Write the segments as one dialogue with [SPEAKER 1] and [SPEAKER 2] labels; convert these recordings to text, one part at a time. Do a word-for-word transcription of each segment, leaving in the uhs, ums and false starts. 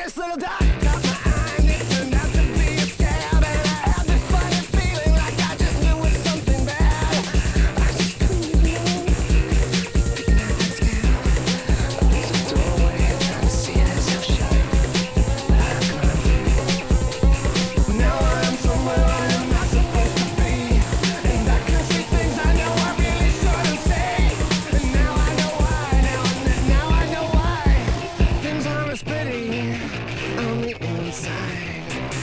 [SPEAKER 1] this little dot got my eye and it turned out to be a scab. And I had this funny feeling like I just knew it was something bad. I just couldn't ignore the eyes down. There's a doorway and I see it as if shut. Now I am somewhere I am not supposed to be, and I can see things I know I really shouldn't say. And now I know why, now, now I know why things aren't as pretty on the inside.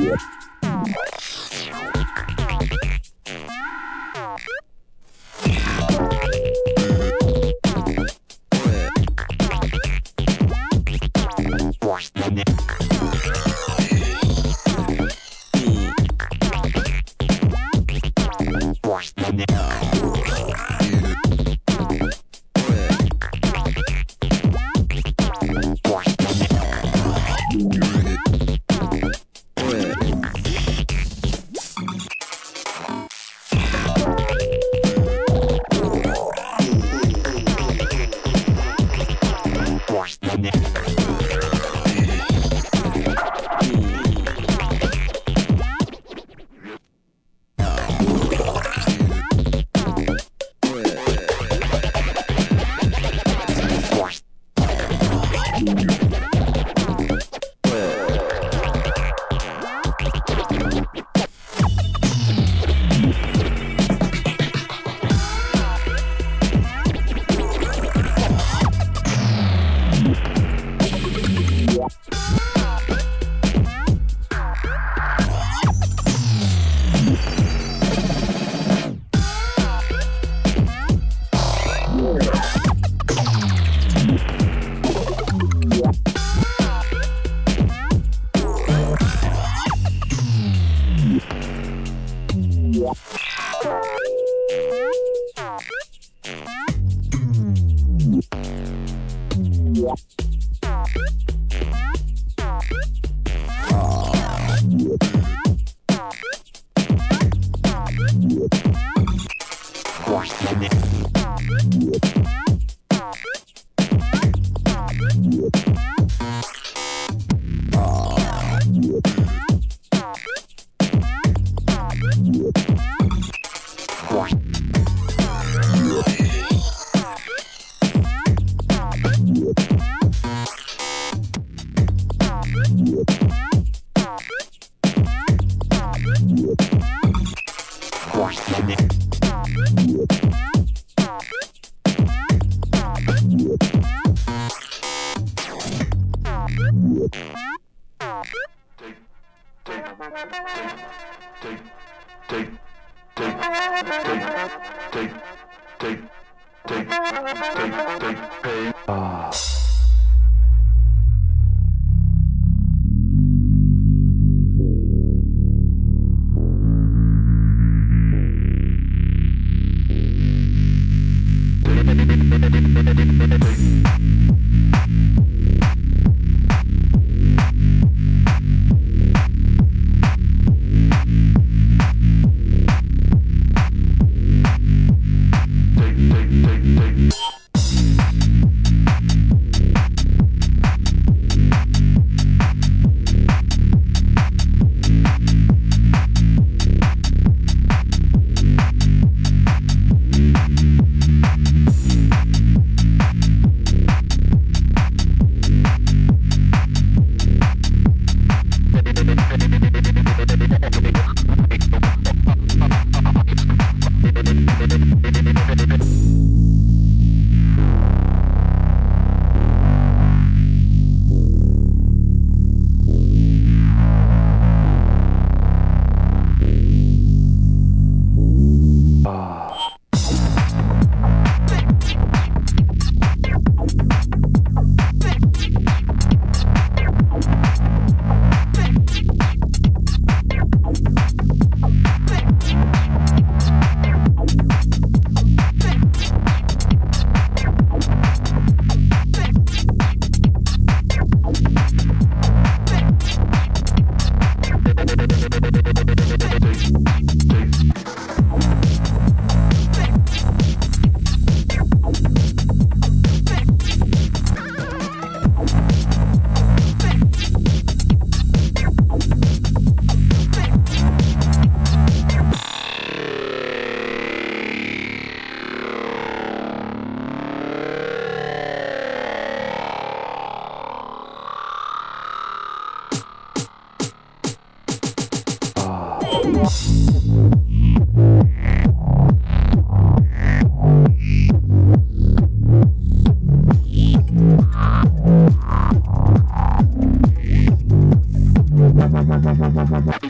[SPEAKER 1] Bye.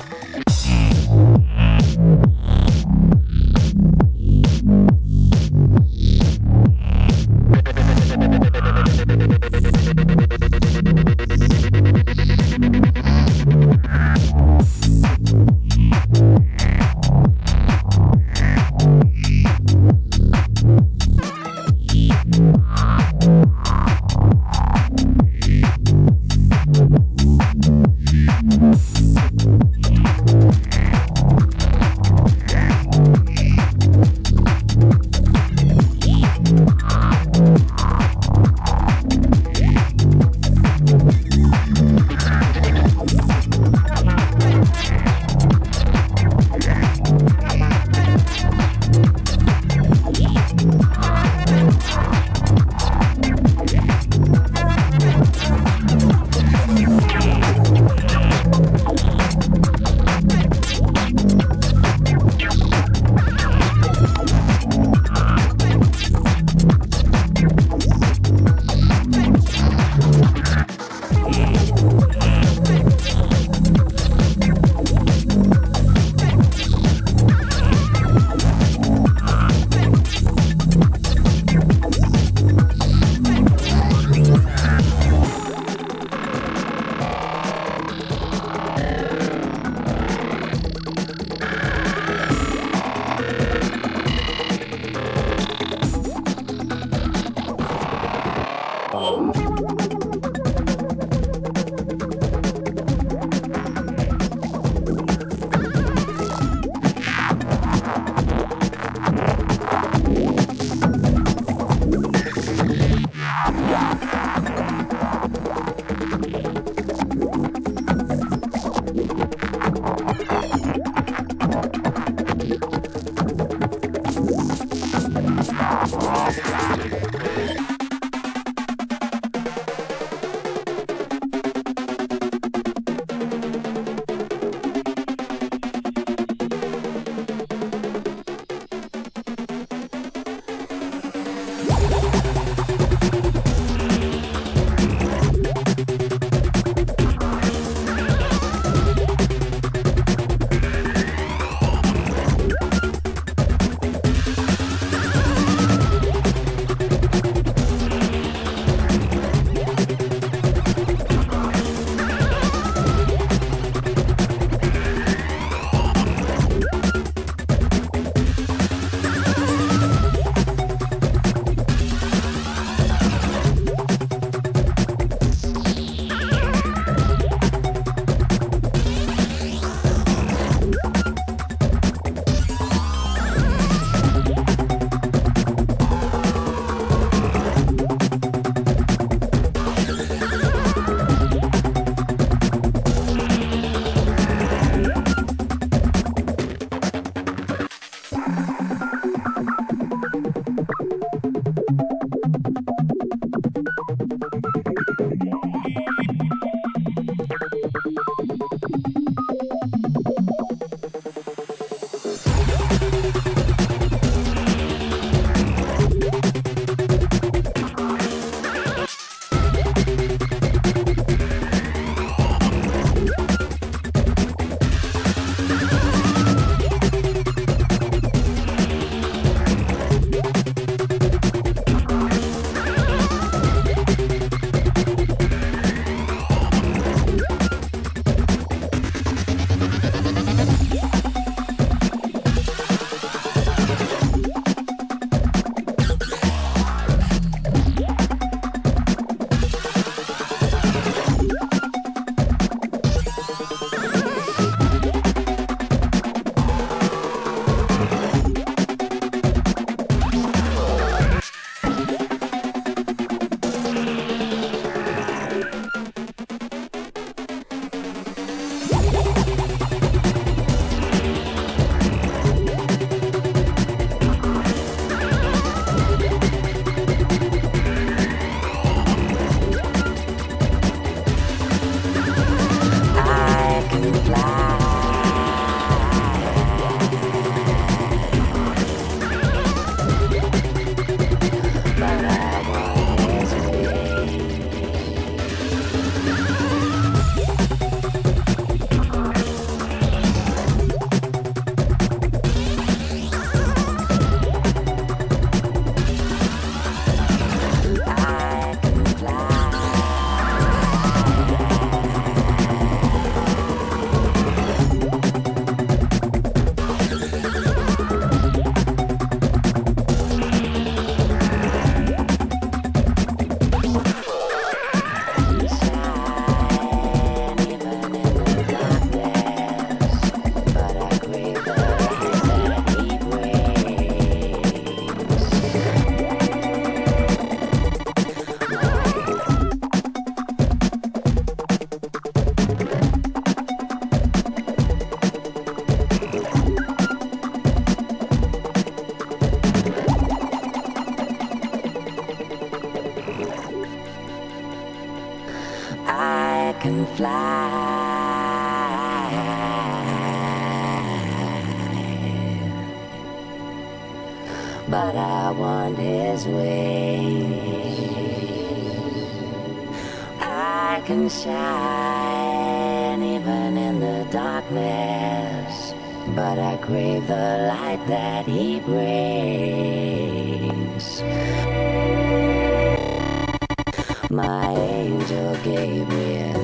[SPEAKER 1] but I want his way. I can shine even in the darkness, but I crave the light that he brings. My angel Gabriel.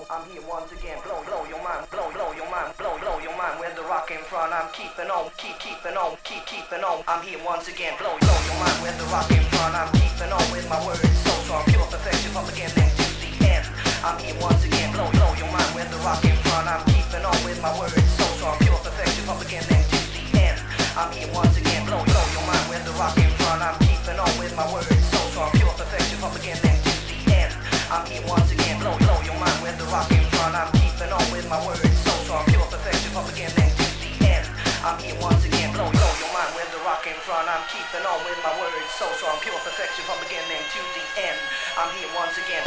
[SPEAKER 1] I'm here once again. Blow, blow your mind, blow, blow your mind, blow, blow your mind. With the rock in front, I'm keeping on, keep, keeping on, keep, keeping on. I'm here once again. Blow, blow your mind. With the rock in front, I'm keeping on with my words. So strong, pure perfection from beginning to the end. I'm here once again. Blow, blow your mind. With the rock in front, I'm keeping on with my words. So strong, pure perfection from beginning to the end. I'm here once again. Blow, blow your mind. With the rock in front, I'm keeping on with my words. So strong, pure perfection from beginning to the end. I'm here once again. Blow, blow your mind. With the rock in front, I'm keeping on with my words. So strong, pure perfection from beginning to the end. I'm here once again. Blow, blow your mind. With the rock in front, I'm keeping on with my words. So strong, pure perfection from beginning to the end. I'm here once again.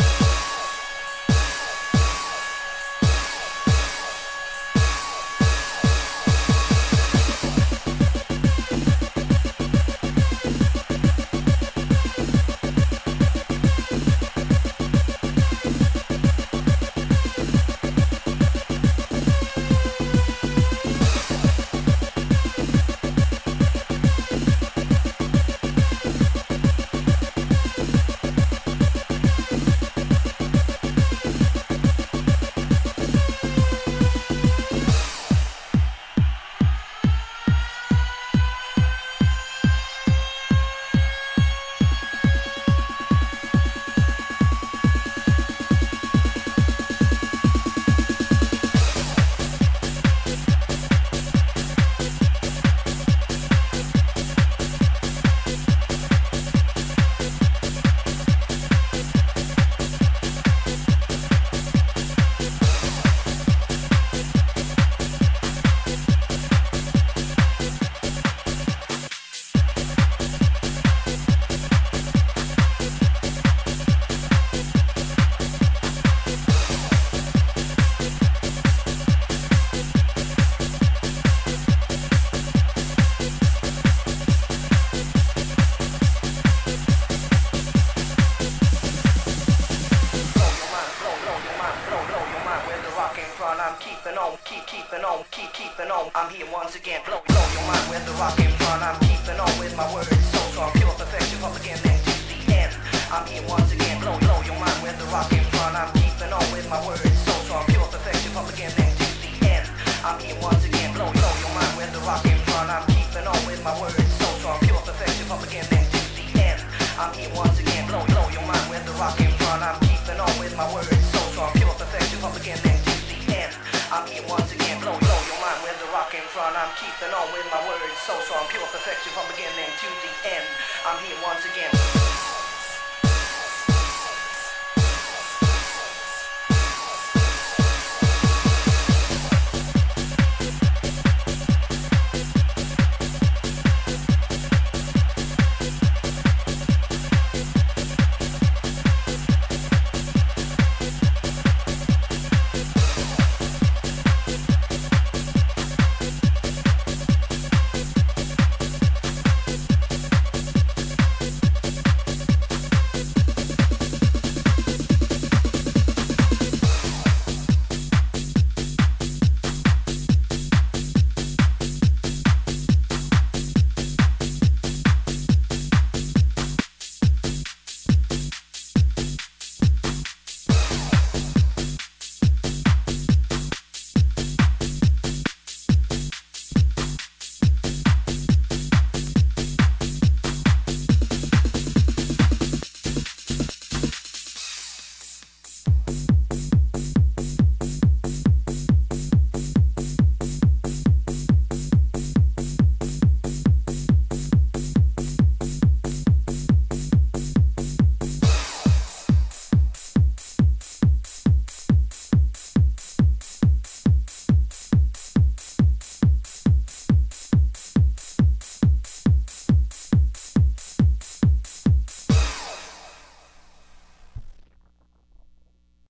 [SPEAKER 1] I'm keeping on, keep keeping on, keep keeping on. I'm here once again. Blow, blow your mind with the rock in front. I'm keeping on with my words. So strong, pure perfection from beginning to the end. I'm here once again. Blow, blow your mind with the rock in front. I'm keeping on with my words. So strong, pure perfection from beginning to the end. I'm here once again. Blow, blow your mind with the rock in front. I'm keeping on with my words. So strong, pure perfection from beginning to the end. I'm here once again. Blow, blow your mind with the rock in front. I'm keeping on with my words. So strong, pure perfection from beginning to the end. I'm here once again. Blow, blow your mind with the rock in front. I'm keeping on with my words. So strong, pure perfection from beginning to the end. I'm here once again.